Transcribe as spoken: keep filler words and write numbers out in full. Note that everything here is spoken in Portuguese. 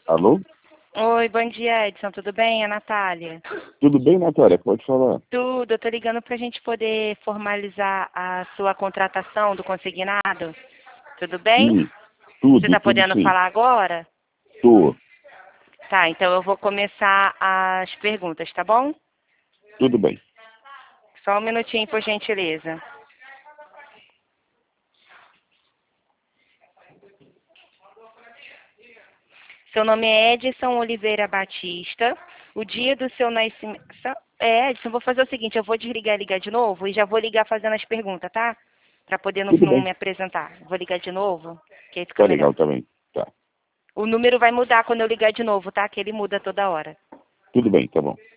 Alô? Oi, bom dia, Edson. Tudo bem? É a Natália. Tudo bem, Natália? Pode falar. Tudo. Eu tô ligando pra gente poder formalizar a sua contratação do consignado. Tudo bem? Sim, Você tudo, tá tudo podendo sim. falar agora? Tô. Tá, então eu vou começar as perguntas, tá bom? Tudo bem. Só um minutinho, por gentileza. Seu nome é Edson Oliveira Batista. O dia do seu nascimento... É, Edson, vou fazer o seguinte, eu vou desligar e ligar de novo e já vou ligar fazendo as perguntas, tá? Pra poder não, Tudo não bem. me apresentar. Vou ligar de novo, que aí fica Tá melhor. legal também. Tá. O número vai mudar quando eu ligar de novo, tá? Que ele muda toda hora. Tudo bem, tá bom.